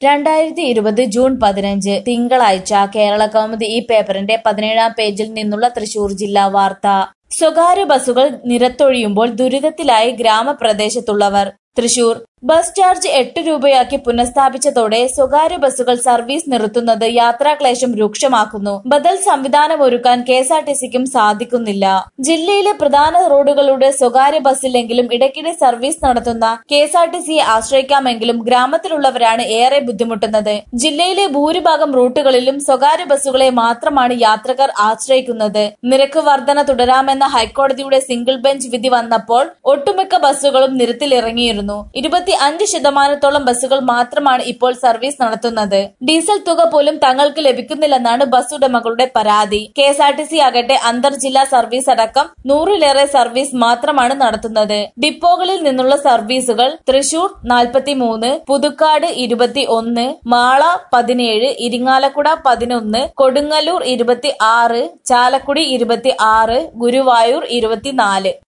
2020 June 15 തിങ്കളാഴ്ച കേരളകൗമുദി ഈ പേപ്പറിന്റെ 17-ാം പേജിൽ നിന്നുള്ള തൃശൂർ ജില്ലാ വാർത്ത. സ്വകാര്യ ബസുകൾ നിരത്തൊഴിയുമ്പോൾ ദുരിതത്തിലായി ഗ്രാമപ്രദേശത്തുള്ളവർ. തൃശൂർ ബസ് ചാർജ് 8 രൂപയാക്കി പുനഃസ്ഥാപിച്ചതോടെ സ്വകാര്യ ബസുകൾ സർവീസ് നിർത്തുന്നത് യാത്രാക്ലേശം രൂക്ഷമാക്കുന്നു. ബദൽ സംവിധാനമൊരുക്കാൻ കെഎസ്ആർടിസിക്കും സാധിക്കുന്നില്ല. ജില്ലയിലെ പ്രധാന റോഡുകളുടെ സ്വകാര്യ ബസ്സില്ലെങ്കിലും ഇടയ്ക്കിടെ സർവീസ് നടത്തുന്ന കെഎസ്ആർടിസിയെ ആശ്രയിക്കാമെങ്കിലും ഗ്രാമത്തിലുള്ളവരാണ് ഏറെ ബുദ്ധിമുട്ടുന്നത്. ജില്ലയിലെ ഭൂരിഭാഗം റൂട്ടുകളിലും സ്വകാര്യ ബസ്സുകളെ മാത്രമാണ് യാത്രക്കാർ ആശ്രയിക്കുന്നത്. നിരക്ക് വർധന തുടരാമെന്ന ഹൈക്കോടതിയുടെ സിംഗിൾ ബെഞ്ച് വിധി വന്നപ്പോൾ ഒട്ടുമിക്ക ബസ്സുകളും നിരത്തിലിറങ്ങിയിരുന്നു. 25% ബസ്സുകൾ മാത്രമാണ് ഇപ്പോൾ സർവീസ് നടത്തുന്നത്. ഡീസൽ തുക പോലും തങ്ങൾക്ക് ലഭിക്കുന്നില്ലെന്നാണ് ബസ് ഉടമകളുടെ പരാതി. കെഎസ്ആർടിസി ആകട്ടെ അന്തർജില്ലാ സർവീസ് അടക്കം 100-ലേറെ സർവീസ് മാത്രമാണ് നടത്തുന്നത്. ഡിപ്പോകളിൽ നിന്നുള്ള സർവീസുകൾ തൃശൂർ 43, പുതുക്കാട് 21, മാള 17, ഇരിങ്ങാലക്കുട 11, കൊടുങ്ങല്ലൂർ 26, ചാലക്കുടി 26, ഗുരുവായൂർ 24.